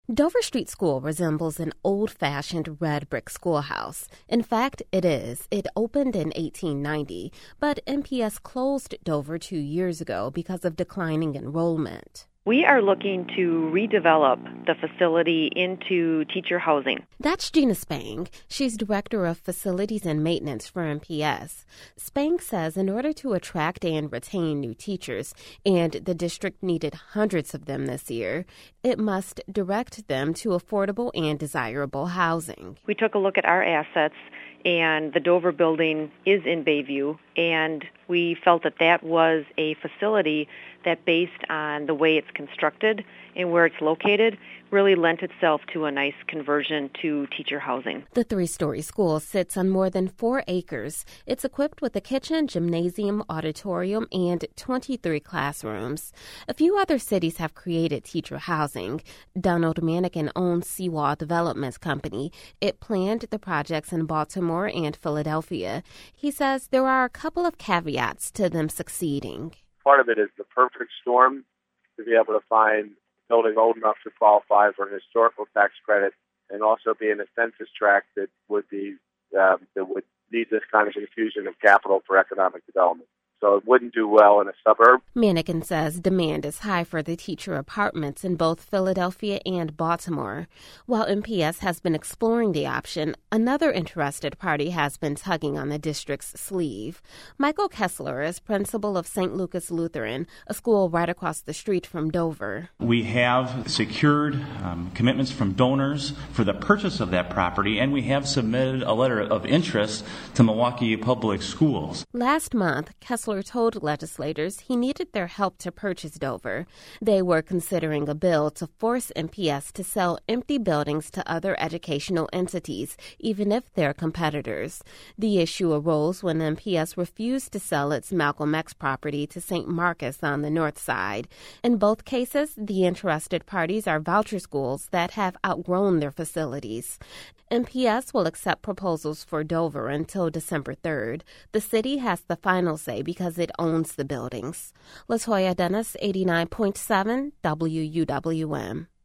Dover Street School resembles an old-fashioned red brick schoolhouse. In fact, it is. It opened in 1890, but MPS closed Dover 2 years ago because of declining enrollment. We are looking to redevelop the facility into teacher housing. That's Gina Spang. She's Director of Facilities and Maintenance for MPS. Spang says in order to attract and retain new teachers, and the district needed hundreds of them this year, it must direct them to affordable and desirable housing. We took a look at our assets, and the Dover building is in Bayview, and we felt that that was a facility that, based on the way it's constructed and where it's located, really lent itself to a nice conversion to teacher housing. The 3-story school sits on more than 4 acres. It's equipped with a kitchen, gymnasium, auditorium, and 23 classrooms. A few other cities have created teacher housing. Donald Manikin owns Seawall Development Company. It planned the projects in Baltimore and Philadelphia. He says there are a couple of caveats to them succeeding. Part of it is the perfect storm to be able to find a building old enough to qualify for an historical tax credit, and also be in a census tract that would need this kind of infusion of capital for economic development. So it wouldn't do well in a suburb. Manikin says demand is high for the teacher apartments in both Philadelphia and Baltimore. While MPS has been exploring the option, another interested party has been tugging on the district's sleeve. Michael Kessler is principal of St. Lucas Lutheran, a school right across the street from Dover. We have secured commitments from donors for the purchase of that property, and we have submitted a letter of interest to Milwaukee Public Schools. Last month, Kessler told legislators he needed their help to purchase Dover. They were considering a bill to force MPS to sell empty buildings to other educational entities, even if they're competitors. The issue arose when MPS refused to sell its Malcolm X property to St. Marcus on the north side. In both cases, the interested parties are voucher schools that have outgrown their facilities. MPS will accept proposals for Dover until December 3rd. The city has the final say because it owns the buildings. LaToya Dennis, 89.7 WUWM.